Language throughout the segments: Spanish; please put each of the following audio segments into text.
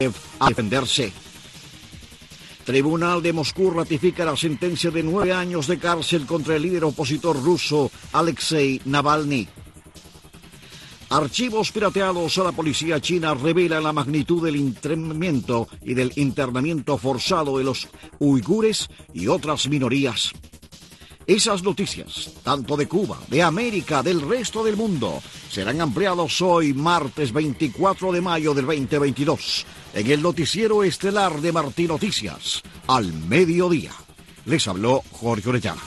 a defenderse. Tribunal de Moscú ratifica la sentencia de 9 años de cárcel contra el líder opositor ruso Alexei Navalny. Archivos pirateados a la policía china revelan la magnitud del internamiento y del internamiento forzado de los uigures y otras minorías. Esas noticias, tanto de Cuba, de América, del resto del mundo, serán ampliados hoy, martes 24 de mayo del 2022, en el noticiero estelar de Martí Noticias, al mediodía. Les habló Jorge Orellana.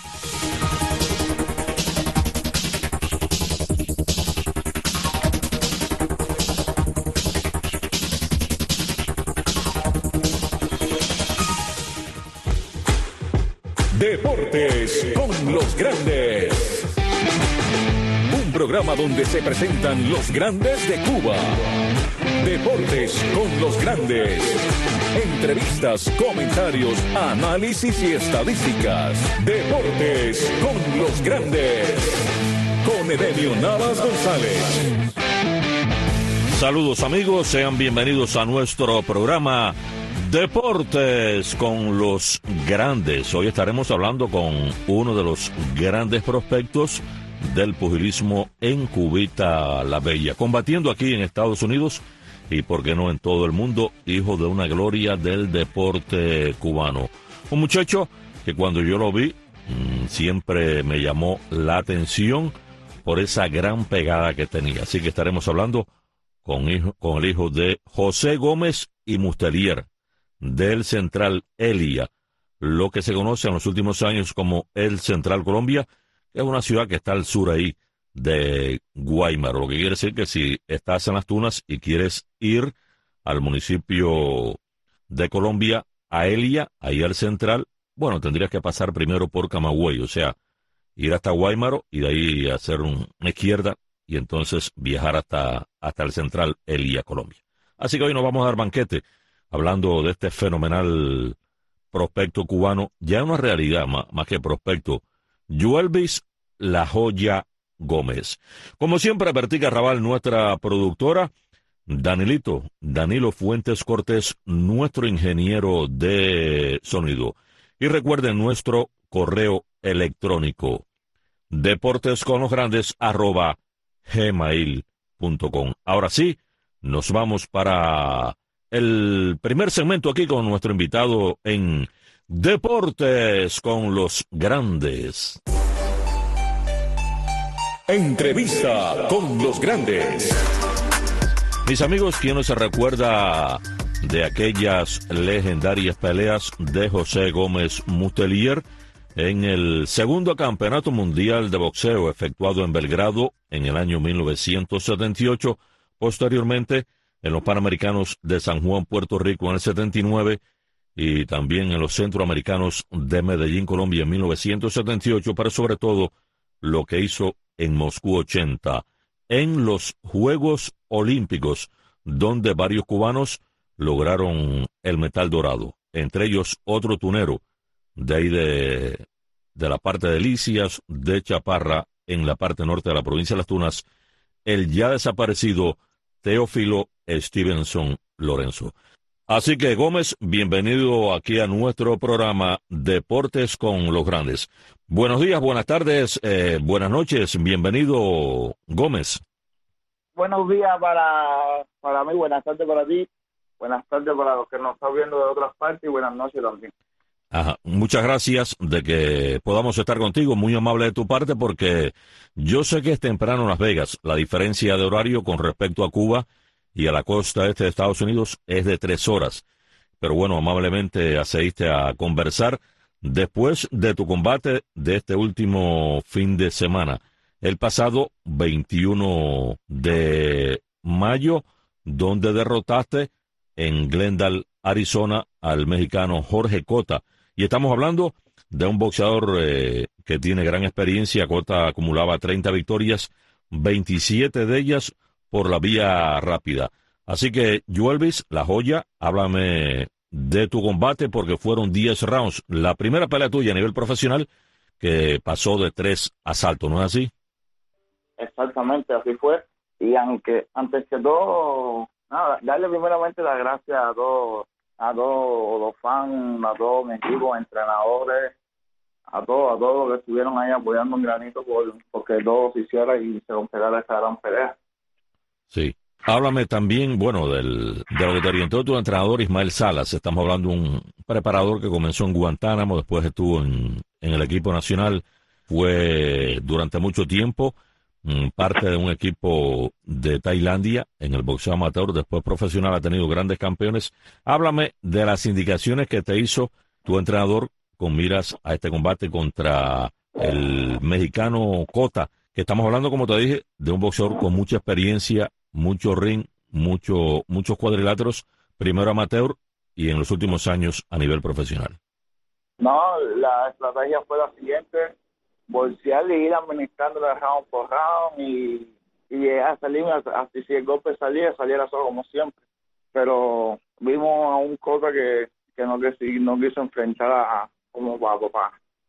Deportes con los grandes. Un programa donde se presentan los grandes de Cuba. Deportes con los grandes. Entrevistas, comentarios, análisis y estadísticas. Deportes con los grandes. Con Edenio Navas González. Saludos amigos, sean bienvenidos a nuestro programa Deportes con los grandes. Hoy estaremos hablando con uno de los grandes prospectos del pugilismo en Cubita la Bella, combatiendo aquí en Estados Unidos y por qué no en todo el mundo, hijo de una gloria del deporte cubano. Un muchacho que cuando yo lo vi siempre me llamó la atención por esa gran pegada que tenía. Así que estaremos hablando con el hijo de José Gómez y Mustelier, del Central Elia, lo que se conoce en los últimos años como el Central Colombia, que es una ciudad que está al sur ahí de Guaymaro, lo que quiere decir que si estás en Las Tunas y quieres ir al municipio de Colombia, a Elia, ahí al Central, bueno, tendrías que pasar primero por Camagüey, o sea, ir hasta Guaymaro y de ahí hacer una izquierda y entonces viajar hasta el Central Elia, Colombia. Así que hoy nos vamos a dar banquete hablando de este fenomenal prospecto cubano, ya una realidad más que prospecto, Yuelvis La Joya Gómez. Como siempre, Bertica Raval, nuestra productora, Danilo Fuentes Cortés, nuestro ingeniero de sonido. Y recuerden nuestro correo electrónico, deportesconlosgrandes@gmail.com. Ahora sí, nos vamos para el primer segmento aquí con nuestro invitado en Deportes con los Grandes. Entrevista con los grandes. Mis amigos, ¿quién no se recuerda de aquellas legendarias peleas de José Gómez Mustelier en el segundo campeonato mundial de boxeo efectuado en Belgrado en el año 1978, posteriormente en los Panamericanos de San Juan, Puerto Rico en el 79 y también en los Centroamericanos de Medellín, Colombia en 1978, pero sobre todo lo que hizo en Moscú 80, en los Juegos Olímpicos, donde varios cubanos lograron el metal dorado, entre ellos otro tunero de ahí de la parte de Licias, de Chaparra, en la parte norte de la provincia de Las Tunas, el ya desaparecido Teófilo Stevenson Lorenzo. Así que Gómez, bienvenido aquí a nuestro programa Deportes con los Grandes. Buenos días, buenas tardes, buenas noches, bienvenido Gómez. Buenos días para mí, buenas tardes para ti, buenas tardes para los que nos están viendo de otras partes y buenas noches también. Ajá. Muchas gracias de que podamos estar contigo, muy amable de tu parte, porque yo sé que es temprano en Las Vegas. La diferencia de horario con respecto a Cuba y a la costa este de Estados Unidos es de 3 horas. Pero bueno, amablemente accediste a conversar después de tu combate de este último fin de semana, el pasado 21 de mayo, donde derrotaste en Glendale, Arizona, al mexicano Jorge Cota. Y estamos hablando de un boxeador que tiene gran experiencia. Cota acumulaba 30 victorias, 27 de ellas por la vía rápida. Así que, Yuelvis, La Joya, háblame de tu combate porque fueron 10 rounds. La primera pelea tuya a nivel profesional que pasó de 3 asaltos, ¿no es así? Exactamente, así fue. Y aunque, antes que todo, Nada, darle primeramente las gracias a todos los fans, a todo mi equipo, entrenadores, a todos los que estuvieron ahí apoyando un granito porque todo se hiciera y se completara esta gran pelea. Sí. Háblame también, bueno, de lo que te orientó tu entrenador Ismael Salas. Estamos hablando de un preparador que comenzó en Guantánamo, después estuvo en el equipo nacional, fue durante mucho tiempo parte de un equipo de Tailandia en el boxeo amateur, después profesional, ha tenido grandes campeones. Háblame de las indicaciones que te hizo tu entrenador con miras a este combate contra el mexicano Cota, que estamos hablando, como te dije, de un boxeador con mucha experiencia, mucho ring, muchos cuadriláteros, primero amateur y en los últimos años a nivel profesional. No, la estrategia fue la siguiente: bolsear y ir administrándole round por round y llegar a salir hasta si el golpe saliera solo como siempre. Pero vimos a un Cota que no quiso enfrentar a como papá.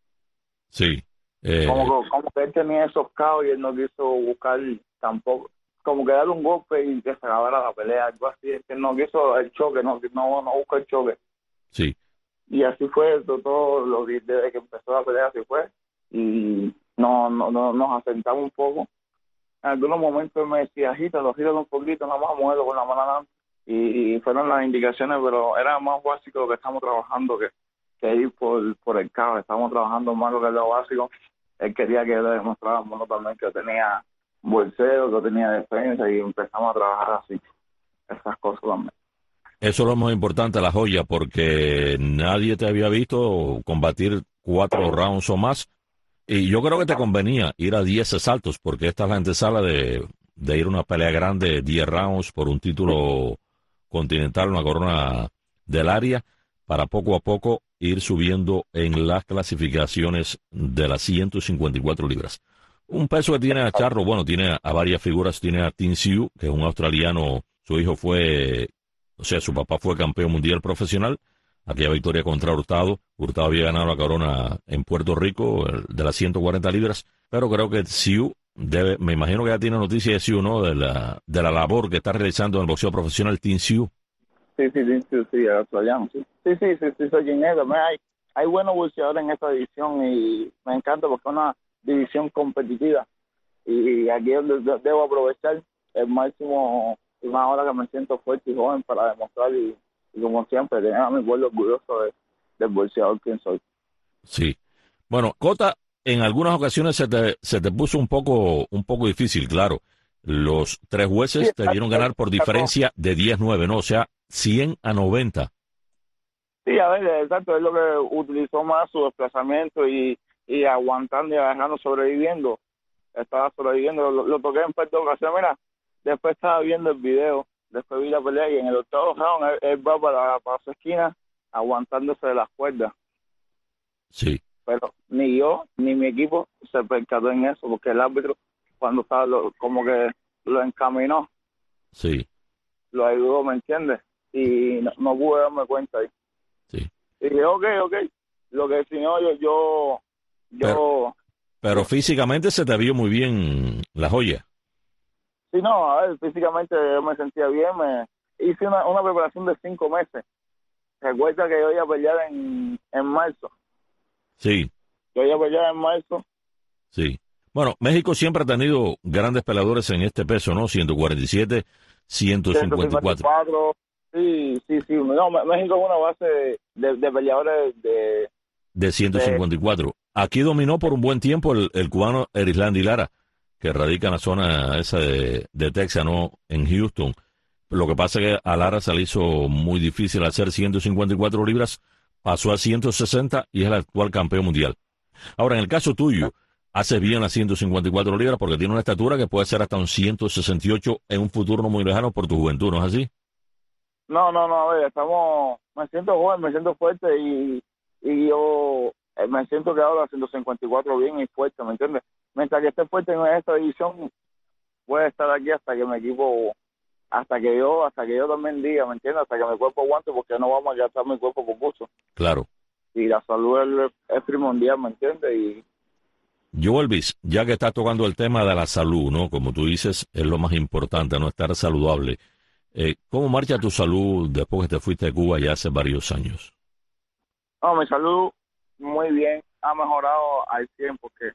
Sí. Como que él tenía esos caos y él no quiso buscar tampoco, como que darle un golpe y que se acabara la pelea, algo así. Es que no quiso el choque, no busca el choque. Sí. Y así fue todo desde que empezó la pelea, así fue. Y no nos asentamos un poco. En algunos momentos me decía, agítalo un poquito, nada más muévelo con la mano adelante. Y fueron las indicaciones, pero era más básico lo que estamos trabajando que ir por el caos. Estamos trabajando más lo que es lo básico. Él quería que le demostráramos también que tenía bolseo, que tenía defensa, y empezamos a trabajar así, esas cosas también. Eso es lo más importante, La Joya, porque nadie te había visto combatir 4 rounds o más. Y yo creo que te convenía ir a 10 asaltos, porque esta es la antesala de ir a una pelea grande, 10 rounds por un título continental, una corona del área, para poco a poco ir subiendo en las clasificaciones de las 154 libras. Un peso que tiene a Charro, bueno, tiene a varias figuras, tiene a Tin Siu, que es un australiano, su hijo su papá fue campeón mundial profesional, aquella victoria contra Hurtado. Hurtado había ganado la corona en Puerto Rico de las 140 libras, pero creo que Siu me imagino que ya tiene noticias de Siu, ¿no? De la labor que está realizando en el boxeo profesional Tin Siu. Sí, el australiano, sí. Sí, soy ingeniero. Hay buenos boxeadores en esta división y me encanta porque es una división competitiva. Y aquí es donde debo aprovechar el máximo, una hora que me siento fuerte y joven para demostrar y como siempre, tener a mi pueblo orgulloso del boxeador quien soy. Sí. Bueno, Cota, en algunas ocasiones se te puso un poco difícil, claro. Los 3 jueces te vieron ganar por diferencia de 10-9, ¿no? O sea, 100-90. Sí, a ver, exacto, es lo que utilizó más su desplazamiento y aguantando y agarrando, sobreviviendo. Estaba sobreviviendo, lo toqué en par de ocasiones. Mira, después estaba viendo el video, después vi la pelea y en el octavo round él va para su esquina aguantándose de las cuerdas. Sí. Pero ni yo ni mi equipo se percató en eso, porque el árbitro cuando estaba como que lo encaminó. Sí. Lo ayudó, ¿me entiendes? Y no pude darme cuenta ahí. Sí. Y dije, ok, lo que si no yo pero físicamente se te vio muy bien, La Joya. Sí, no, a ver, físicamente yo me sentía bien, hice una preparación de 5 meses. Recuerda que yo iba a pelear en marzo. Sí. Yo iba a pelear en marzo. Sí. Bueno, México siempre ha tenido grandes peleadores en este peso, ¿no? 147, 154. Sí. No, México es una base de peleadores de 154. Aquí dominó por un buen tiempo el cubano Erislandy Lara, que radica en la zona esa de Texas, ¿no? En Houston. Lo que pasa es que a Lara se le hizo muy difícil hacer 154 libras, pasó a 160 y es el actual campeón mundial. Ahora, en el caso tuyo, haces bien las 154 libras porque tiene una estatura que puede ser hasta un 168 en un futuro no muy lejano por tu juventud, ¿no es así? No, a ver, me siento joven, me siento fuerte y yo me siento que ahora 154 bien y fuerte, ¿me entiendes? Mientras que esté fuerte en esta división, voy a estar aquí hasta que mi equipo, hasta que yo también diga, ¿me entiendes? Hasta que mi cuerpo aguante, porque no vamos a gastar mi cuerpo por gusto. Claro. Y la salud es primordial, ¿me entiendes? Yo, Elvis, ya que estás tocando el tema de la salud, ¿no? Como tú dices, es lo más importante, no estar saludable. ¿Cómo marcha tu salud después que te fuiste de Cuba ya hace varios años? No, mi salud muy bien, ha mejorado al 100 porque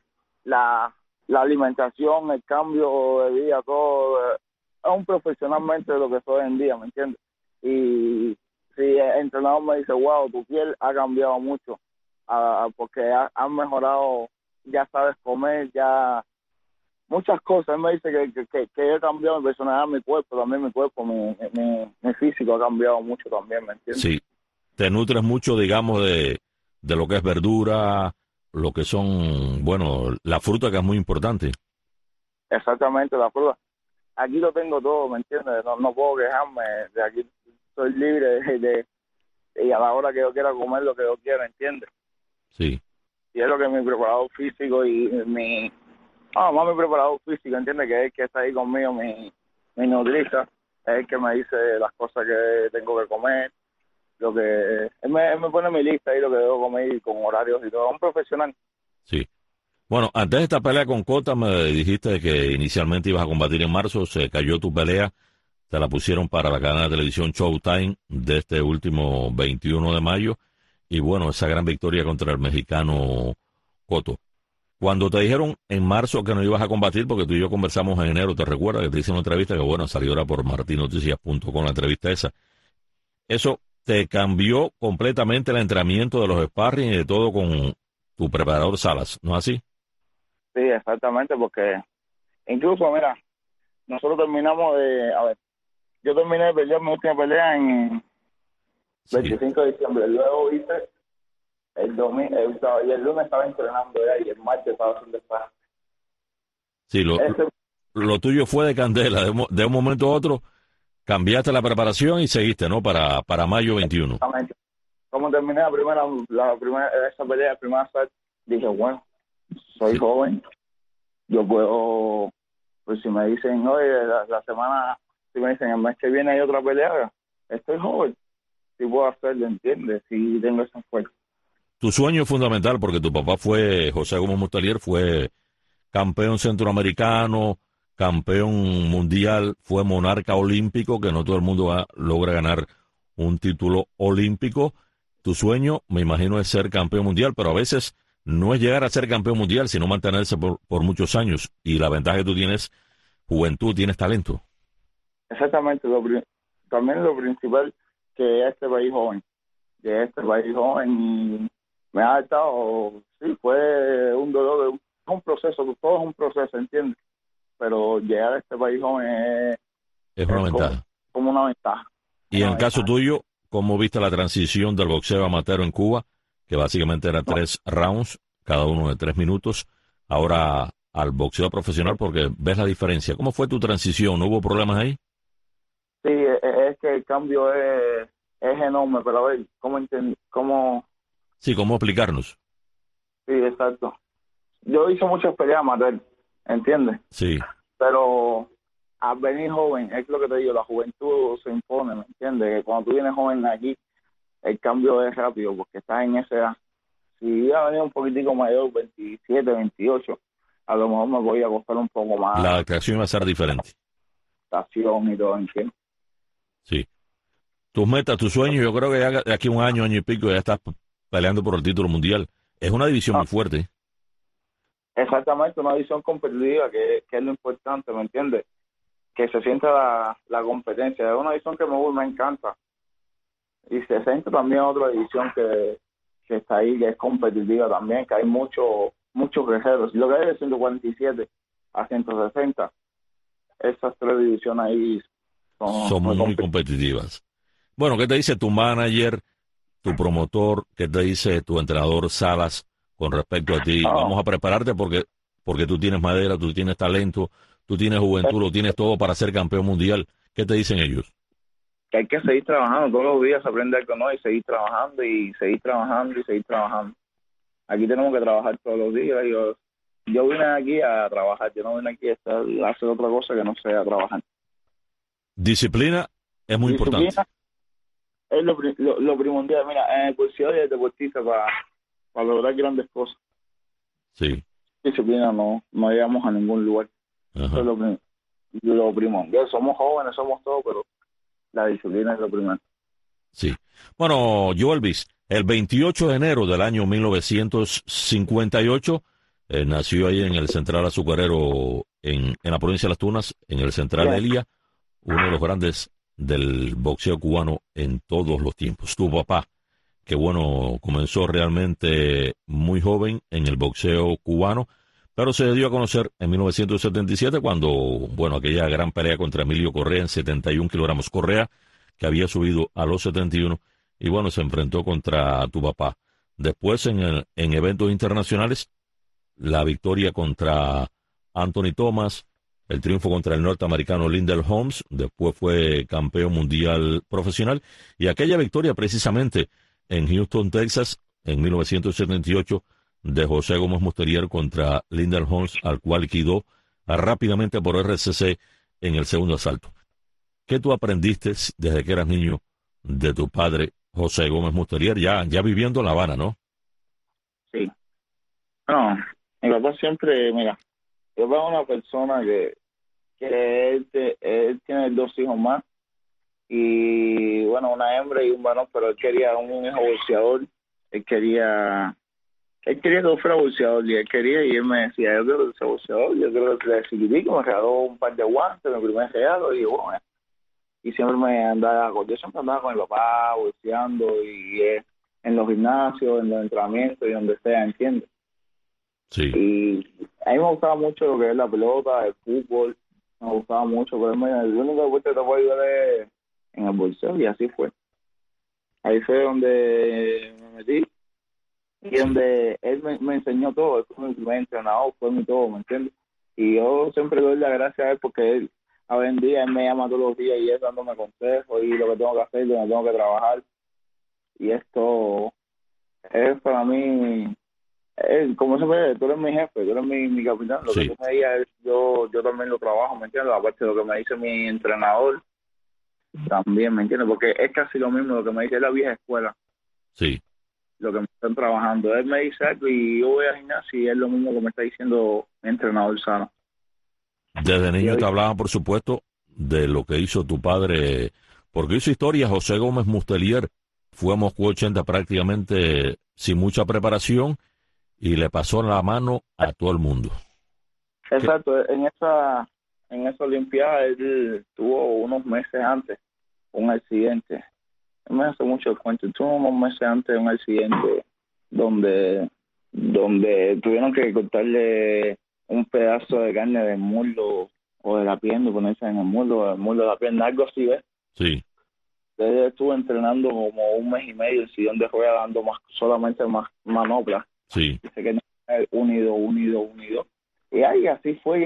la alimentación, el cambio de vida, todo, es un profesionalmente de lo que soy hoy en día, ¿me entiendes? Y si el entrenador me dice, wow, tu piel ha cambiado mucho, porque ha mejorado, ya sabes comer, ya muchas cosas. Él me dice que he cambiado mi personalidad, mi cuerpo, también mi cuerpo, mi físico ha cambiado mucho también, ¿me entiendes? Sí, te nutres mucho, digamos, de lo que es verdura, lo que son, bueno, la fruta que es muy importante. Exactamente, la prueba. Aquí lo tengo todo, ¿me entiendes? No puedo quejarme de aquí. Soy libre y a la hora que yo quiera comer lo que yo quiera, ¿entiendes? Sí, Y es lo que mi preparador físico y más mi preparador físico, ¿entiendes? Que es el que está ahí conmigo, mi nutriza, es el que me dice las cosas que tengo que comer, lo que él me pone mi lista ahí, lo que debo comer y con horarios y todo. Es un profesional. sí. Bueno, antes de esta pelea con Cota me dijiste que inicialmente ibas a combatir en marzo, se cayó tu pelea, te la pusieron para la cadena de televisión Showtime de este último 21 de mayo, y bueno, esa gran victoria contra el mexicano Cotto. Cuando te dijeron en marzo que no ibas a combatir, porque tú y yo conversamos en enero, ¿te recuerdas que te hice una entrevista que, bueno, salió ahora por martinoticias.com la entrevista esa? ¿Eso te cambió completamente el entrenamiento de los sparring y de todo con tu preparador Salas, no es así? Sí, exactamente, porque incluso, mira, nosotros terminamos yo terminé de pelear mi última pelea en Sí, 25 de diciembre, luego hice el domingo, y el lunes estaba entrenando ya, y el martes estaba haciendo sparring. sí, Ese, lo tuyo fue de candela, de un momento a otro cambiaste la preparación y seguiste, ¿no? Para mayo 21. exactamente. Como terminé esa pelea, el primer asalto, dije, bueno, soy Sí. joven, yo puedo, pues si me dicen, oye, la semana, si me dicen el mes que viene hay otra pelea, estoy joven, si puedo hacerlo, ¿entiendes? Si tengo esa fuerza. Tu sueño es fundamental porque tu papá fue, José Gómez Mustalier, fue campeón centroamericano, campeón mundial, fue monarca olímpico, que no todo el mundo logra ganar un título olímpico. Tu sueño, me imagino, es ser campeón mundial, pero a veces no es llegar a ser campeón mundial, sino mantenerse por muchos años. Y la ventaja que tú tienes, juventud, tienes talento. Exactamente, también lo principal que este país joven, y me ha estado, sí, fue un dolor, un proceso, todo es un proceso, ¿entiendes? Pero llegar a este país joven Es una es ventaja. como una ventaja. Y en Una el caso ventaja. tuyo, ¿cómo viste la transición del boxeo amateur en Cuba? Que básicamente era 3 rounds, cada uno de 3 minutos, ahora al boxeo profesional, porque ves la diferencia. ¿Cómo fue tu transición? ¿No hubo problemas ahí? Sí, es que el cambio es enorme, pero a ver, ¿cómo? Sí, ¿cómo explicarnos? Sí, exacto. Yo hice muchas peleas amateur, ¿entiendes? Sí, Pero al venir joven, es lo que te digo, la juventud se impone, ¿me entiendes? Que cuando tú vienes joven aquí, el cambio es rápido porque estás en esa edad. Si hubiera venido un poquitico mayor, 27, 28, a lo mejor me podía costar un poco la más adaptación iba a ser diferente. estación y todo, ¿entiendes? Sí. Tus metas, tus sueños, yo creo que ya de aquí a un año, año y pico, ya estás peleando por el título mundial. Es una división muy fuerte. Exactamente, una visión competitiva que es lo importante, ¿me entiendes? Que se sienta la competencia. Es una división que me encanta. Y se siente también otra división que está ahí, que es competitiva también, que hay muchos guerreros. Lo que hay de 147 a 160, esas tres divisiones ahí son Son muy muy competitivas. competitivas. Bueno, ¿qué te dice tu manager, tu promotor, qué te dice tu entrenador Salas con respecto a ti? No, Vamos a prepararte porque tú tienes madera, tú tienes talento, tú tienes juventud, lo tienes todo para ser campeón mundial. ¿Qué te dicen ellos? que hay que seguir trabajando, todos los días se aprende algo nuevo y seguir trabajando y seguir trabajando y seguir trabajando. Aquí tenemos que trabajar todos los días. Yo vine aquí a trabajar, yo no vine aquí a hacer otra cosa que no sea trabajar. Disciplina es muy importante. Disciplina es lo primordial. Mira, en el bolsillo del deportista para lograr grandes cosas. Sí. Disciplina no llegamos a ningún lugar. Eso Ajá. es lo primordial. Somos jóvenes, somos todos, pero la disciplina es lo primero. Sí. Bueno, Joelvis, el 28 de enero del año 1958, nació ahí en el Central Azucarero, en la provincia de Las Tunas, en el Central de Elía, uno de los grandes del boxeo cubano en todos los tiempos. Tu papá, que bueno, comenzó realmente muy joven en el boxeo cubano, pero se dio a conocer en 1977 cuando, bueno, aquella gran pelea contra Emilio Correa en 71 kilogramos. Correa, que había subido a los 71, y bueno, se enfrentó contra tu papá. Después, en eventos internacionales, la victoria contra Anthony Thomas, el triunfo contra el norteamericano Lindell Holmes, después fue campeón mundial profesional, y aquella victoria precisamente en Houston, Texas, en 1978, de José Gómez Musterier contra Lindell Holmes, al cual liquidó rápidamente por RCC en el segundo asalto. ¿Qué tú aprendiste desde que eras niño de tu padre, José Gómez Musterier, ya viviendo en La Habana, no? Sí. No, mi papá siempre, mira, yo veo una persona que él tiene 2 hijos más, y bueno, una hembra y un varón, pero él quería un hijo boxeador. Él quería que yo fuera boxeador, y él me decía, yo quiero ser boxeador, yo quiero ser chiquitico. Me regaló un par de guantes, mi primer regalo, y bueno, y siempre yo siempre andaba con mi papá boxeando, y en los gimnasios, en los entrenamientos y donde sea, ¿entiendes? Sí. Y a mí me gustaba mucho lo que es la pelota, el fútbol, me gustaba mucho, pero el único deporte que te puedo ayudar es en el boxeo, y así fue. Ahí fue donde me metí, y donde él me enseñó todo. Él fue mi primer entrenador, fue mi todo, ¿me entiendes? Y yo siempre le doy las gracias a él, porque él, hoy en día, él me llama todos los días y él dándome consejos y lo que tengo que hacer, donde tengo que trabajar. Y esto es para mí, como se puede, tú eres mi jefe, tú eres mi capitán. Lo Sí. que tú me digas, yo también lo trabajo, ¿me entiendes? Aparte de lo que me dice mi entrenador, también, ¿me entiendes? Porque es casi lo mismo lo que me dice la vieja escuela. Sí. Lo que me están trabajando. Él me dice algo y yo voy al gimnasio y es lo mismo que me está diciendo mi entrenador sano. Desde niño te hablaban, por supuesto, de lo que hizo tu padre, porque hizo historia. José Gómez Musterier fue a Moscú 80 prácticamente sin mucha preparación y le pasó la mano a todo el mundo. Exacto, en esa Olimpiada él tuvo unos meses antes un accidente. Me hace mucho el cuento. Tuvo unos meses antes un accidente donde tuvieron que cortarle un pedazo de carne del muslo o de la pierna y ponerse en el muslo de la pierna, algo así, ¿ves? Sí. Él estuvo entrenando como 1 mes y medio en sillón de ruedas, dando solamente manoplas. Sí. Dice que unido. Y ahí así fue.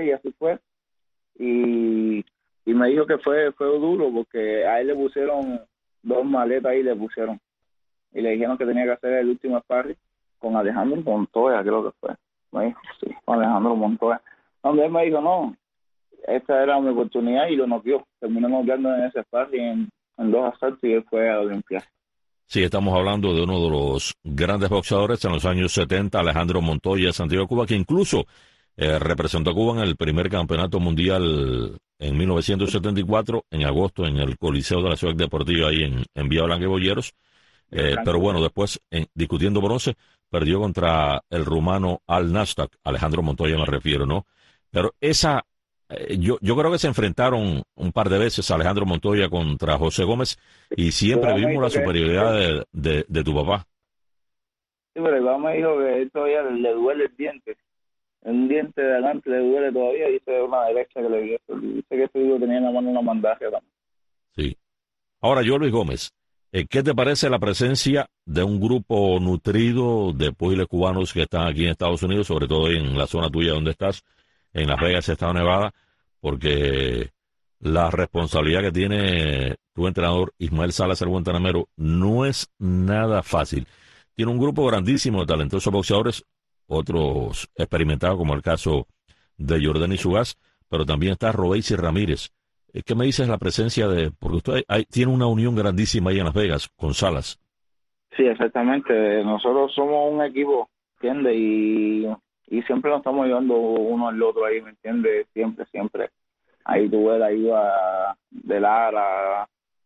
Y me dijo que fue duro, porque a él le pusieron 2 maletas ahí, y le dijeron que tenía que hacer el último sparring con Alejandro Montoya, creo que fue. Me dijo, sí, con Alejandro Montoya. Donde él me dijo, no, esta era mi oportunidad, y lo noqueó. Terminó noqueando en ese sparring en 2 asaltos, y él fue a la Olimpiada. Sí, estamos hablando de uno de los grandes boxeadores en los años 70, Alejandro Montoya de Santiago de Cuba, que incluso representó a Cuba en el primer campeonato mundial en 1974, en agosto, en el Coliseo de la Ciudad Deportiva, ahí en Vía Blanca y Boyeros. Pero bueno, después, discutiendo bronce, perdió contra el rumano Al Nastak, Alejandro Montoya me refiero, ¿no? Pero yo creo que se enfrentaron un par de veces Alejandro Montoya contra José Gómez, y siempre vimos la superioridad de tu papá. Sí, pero el papá me dijo que él todavía le duele el diente. Un diente de adelante le duele todavía, y dice una derecha que le dio. Dice que ese hijo tenía en la mano una bandaje también. Sí. Ahora, yo, Luis Gómez, ¿qué te parece la presencia de un grupo nutrido de pugiles cubanos que están aquí en Estados Unidos, sobre todo en la zona tuya donde estás, en Las Vegas, Estado de Nevada? Porque la responsabilidad que tiene tu entrenador Ismael Salas, el Guantanamero, no es nada fácil. Tiene un grupo grandísimo de talentosos boxeadores, otros experimentados, como el caso de Jordani Sugaz, pero también está Robeysi Ramírez. ¿Qué me dices de la presencia porque usted tiene una unión grandísima ahí en Las Vegas con Salas? Sí, exactamente. Nosotros somos un equipo, ¿entiendes? Y siempre nos estamos ayudando uno al otro ahí, ¿me entiendes? Siempre. Ahí tuve la ayuda de Lara,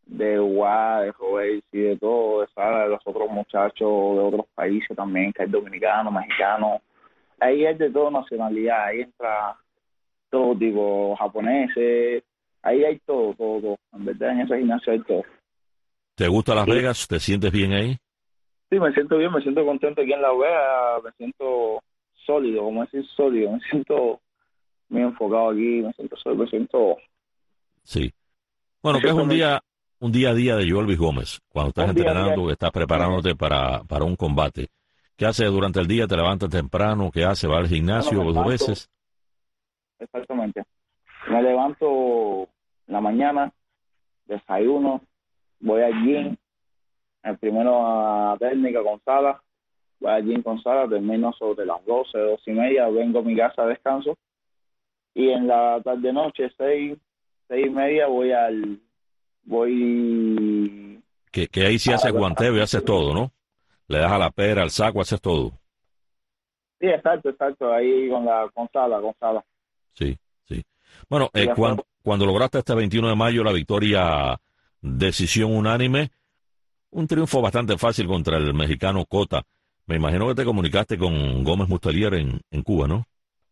de Uruguay, de Robert y de todo, de Sara, de los otros muchachos de otros países también, que hay dominicanos, mexicanos. Ahí es de toda nacionalidad, ahí entra todo tipo, japoneses, ahí hay todo. En verdad en ese gimnasio hay todo. ¿Te gusta Las Y Vegas? ¿Te sientes bien ahí? sí, me siento bien, me siento contento aquí en La Vega, me siento sólido, como decir sólido, me siento muy enfocado aquí, me siento sólido, me siento... Sí. Bueno, Me ¿qué es siento un día a día de Joelvis Gómez? Cuando estás un día a día. entrenando, que estás preparándote para un combate. ¿Qué haces durante el día? ¿Te levantas temprano? ¿Qué haces? ¿Vas al Bueno, gimnasio me dos levanto, veces? exactamente. Me levanto en la mañana, desayuno, voy al gym, el primero a técnica con Sala, voy al gym con Sala, termino sobre las 12, 12:30, vengo a mi casa, descanso, y en la tarde-noche, 6:30, voy Que ahí sí a haces la... guanteo y haces todo, ¿no? Le das a la pera, al saco, haces todo. Sí, exacto, ahí con Sala. Sí, sí. Bueno, Y después, cuando lograste este 21 de mayo la victoria decisión unánime, un triunfo bastante fácil contra el mexicano Cota. Me imagino que te comunicaste con Gómez Mustelier en Cuba, ¿no?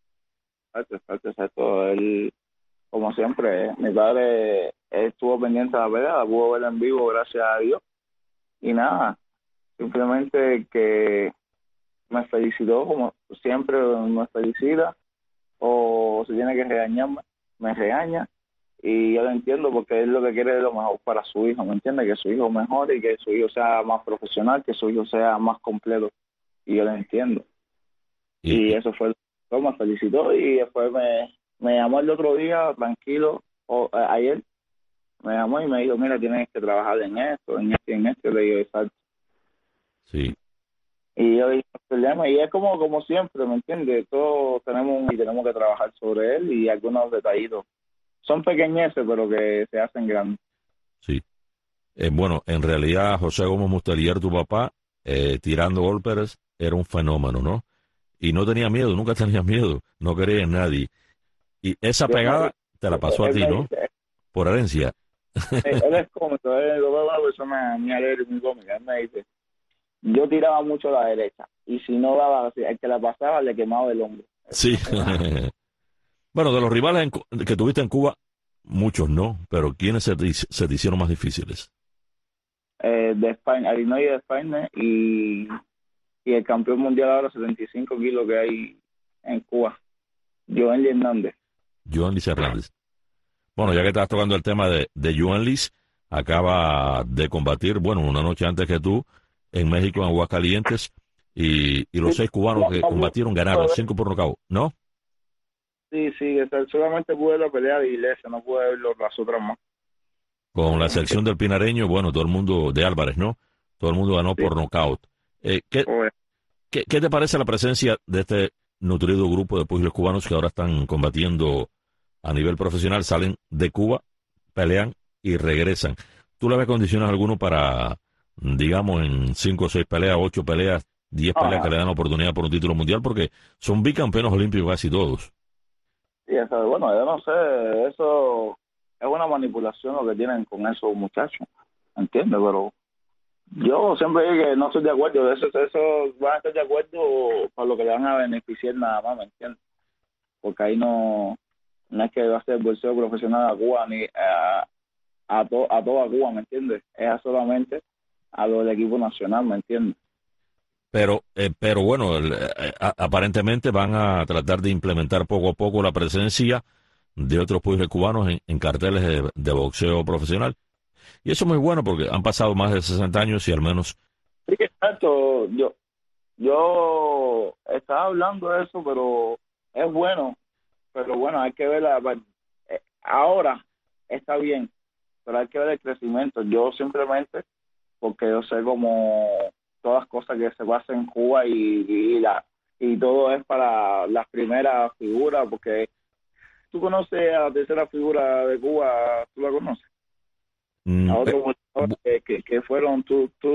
exacto. Él, como siempre, mi padre él estuvo pendiente de la pelea, la pudo ver en vivo, gracias a Dios. Y nada, simplemente que me felicitó, como siempre me felicita, o si tiene que regañarme, me regaña. Y yo lo entiendo porque él lo que quiere es lo mejor para su hijo, ¿me entiende? Que su hijo mejore y que su hijo sea más profesional, que su hijo sea más completo. Y yo lo entiendo. Y, Y y- eso fue, me felicitó y después me llamó el otro día, tranquilo, ayer, me llamó y me dijo, mira, tienes que trabajar en esto, en esto y en esto. Le digo, exacto. sí. Y yo dije, no hay problema. Y es como siempre, ¿me entiendes? Todos tenemos que trabajar sobre él y algunos detallitos. Son pequeñeces, pero que se hacen grandes. Sí. Bueno, en realidad José Gómez Mustelier, tu papá, tirando golpes, era un fenómeno, ¿no? Y no tenía miedo, nunca tenía miedo, no quería en nadie. Y esa Yo me, pegada te la pasó a él ti, me ¿no? dice, Por herencia. él es cómico, él es una persona muy alegre y muy cómica. Él me dice, yo tiraba mucho a la derecha y si no daba, el que la pasaba le quemaba el hombro. Sí. Bueno, de los rivales que tuviste en Cuba, muchos no, pero ¿quiénes se te hicieron más difíciles? De España, Illinois de España y el campeón mundial ahora 75 kilos que hay en Cuba, Joel Hernández. Joan Liz Hernández. Bueno, ya que estás tocando el tema de Joan Liz, acaba de combatir, bueno, una noche antes que tú, en México, en Aguascalientes, y los Sí, 6 cubanos no, que no combatieron pude ganaron, ver. 5 por nocaut, ¿no? Sí, solamente pude ver la pelea de Iglesia, no pude ver las otras más. Con la selección del Pinareño, bueno, todo el mundo, de Álvarez, ¿no? Todo el mundo ganó Sí, por nocaut. ¿Qué, pues, qué te parece la presencia de este nutrido grupo de púgiles cubanos que ahora están combatiendo a nivel profesional? Salen de Cuba, pelean y regresan. ¿Tú le ves condiciones a alguno para, digamos, en 5 o 6 peleas, 8 peleas, 10 peleas que ajá, le dan oportunidad por un título mundial? Porque son bicampeones olímpicos casi todos. sí, eso, bueno, yo no sé, eso es una manipulación lo que tienen con esos muchachos, ¿entiendes? Pero yo siempre digo que no estoy de acuerdo, eso van a estar de acuerdo para lo que le van a beneficiar nada más, ¿me entiendes? Porque ahí no es que va a ser el bolseo profesional a Cuba ni a toda Cuba, ¿me entiendes? Es solamente a lo del equipo nacional, ¿me entiendes? Pero bueno, aparentemente van a tratar de implementar poco a poco la presencia de otros púgiles cubanos en carteles de boxeo profesional. Y eso es muy bueno porque han pasado más de 60 años y al menos... Sí, exacto, yo estaba hablando de eso, es bueno, pero bueno, hay que ver ahora está bien, pero hay que ver el crecimiento. Yo simplemente, porque yo sé como todas las cosas que se pasan en Cuba y todo es para las primeras figuras, porque tú conoces a la tercera figura de Cuba, tú la conoces, mm, a eh, otros boxeadores bu- que fueron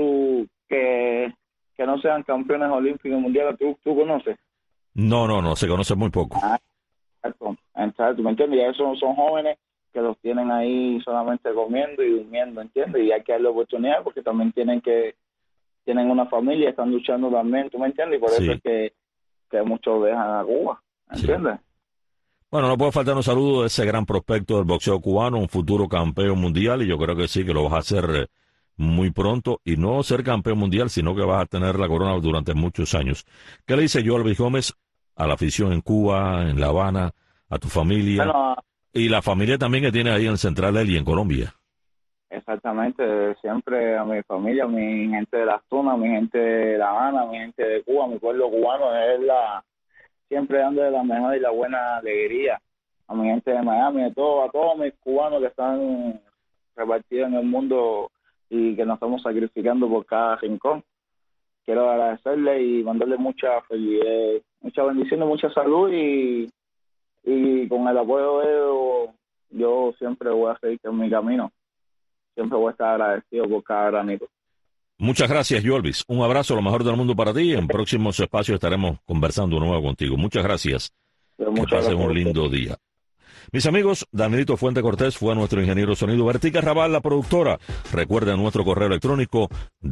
que no sean campeones olímpicos mundiales, tú conoces. no, se conoce muy poco. Ah, exacto, ¿me entiendes? Y esos son jóvenes que los tienen ahí solamente comiendo y durmiendo, ¿entiendes? Y hay que darle oportunidad porque también tienen una familia, están luchando también, ¿tú me entiendes? Y por eso es que muchos dejan a Cuba, ¿entiendes? Sí. Bueno, no puede faltar un saludo de ese gran prospecto del boxeo cubano, un futuro campeón mundial, y yo creo que sí, que lo vas a hacer muy pronto, y no ser campeón mundial, sino que vas a tener la corona durante muchos años. ¿Qué le dice Yoelvis Gómez a la afición en Cuba, en La Habana, a tu familia, y la familia también que tiene ahí en Central Eli, en Colombia? Exactamente, siempre a mi familia, mi gente de Las Tunas, mi gente de La Habana, mi gente de Cuba, mi pueblo cubano, siempre dándole la mejor y la buena alegría a mi gente de Miami, a todos mis cubanos que están repartidos en el mundo y que nos estamos sacrificando por cada rincón. Quiero agradecerle y mandarle mucha felicidad, mucha bendición y mucha salud, y con el apoyo de ellos yo siempre voy a seguir en mi camino. Siempre voy a estar agradecido por cada granito. Muchas gracias, Yoelvis. Un abrazo, lo mejor del mundo para ti. En próximos espacios estaremos conversando de nuevo contigo. Muchas gracias. Que pasen un lindo día. Mis amigos, Danielito Fuente Cortés fue nuestro ingeniero sonido. Bertica Raval, la productora. Recuerden nuestro correo electrónico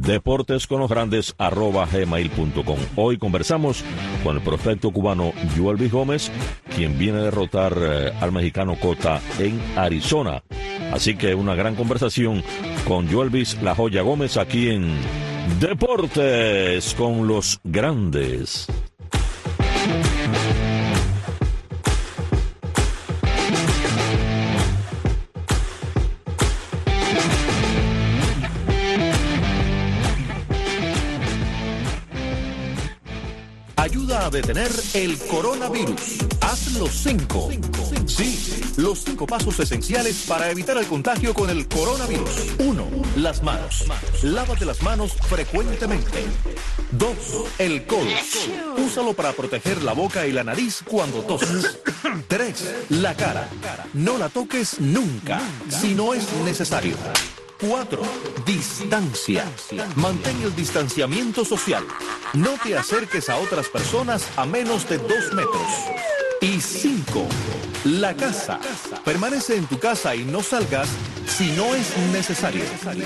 deportesconlosgrandes@gmail.com. Hoy conversamos con el prospecto cubano Yoelvis Gómez, quien viene a derrotar al mexicano Cota en Arizona. Así que una gran conversación con Yoelvis La Joya Gómez aquí en Deportes con los Grandes. Ayuda a detener el coronavirus. Haz los 5. Sí, los 5 pasos esenciales para evitar el contagio con el coronavirus. 1. Las manos. Lávate las manos frecuentemente. 2. El codo. Úsalo para proteger la boca y la nariz cuando toses. 3. La cara. No la toques nunca, si no es necesario. 4. Distancia. Mantén el distanciamiento social. No te acerques a otras personas a menos de 2 metros. Y 5. La casa. Permanece en tu casa y no salgas si no es necesario.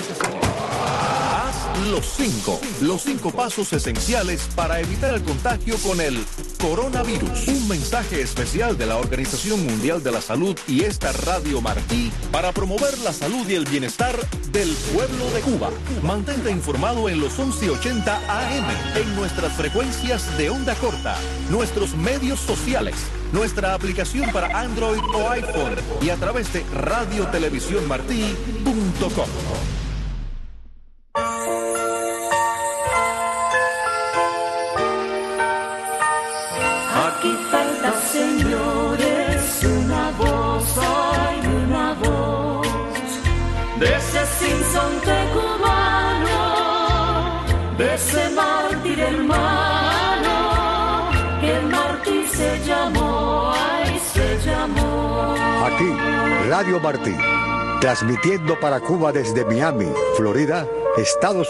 Haz los 5. Los 5 pasos esenciales para evitar el contagio con el coronavirus. Un mensaje especial de la Organización Mundial de la Salud y esta Radio Martí para promover la salud y el bienestar del pueblo de Cuba. Mantente informado en los 1180 AM, en nuestras frecuencias de onda corta, nuestros medios sociales, nuestra aplicación para Android o iPhone y a través de radiotelevisiónmartí.com. Aquí falta, señores, una voz, hay una voz de ese sinsonte cubano, de ese mártir hermano, que el mártir se llamó, ay, se llamó. Aquí, Radio Martí, transmitiendo para Cuba desde Miami, Florida, Estados Unidos.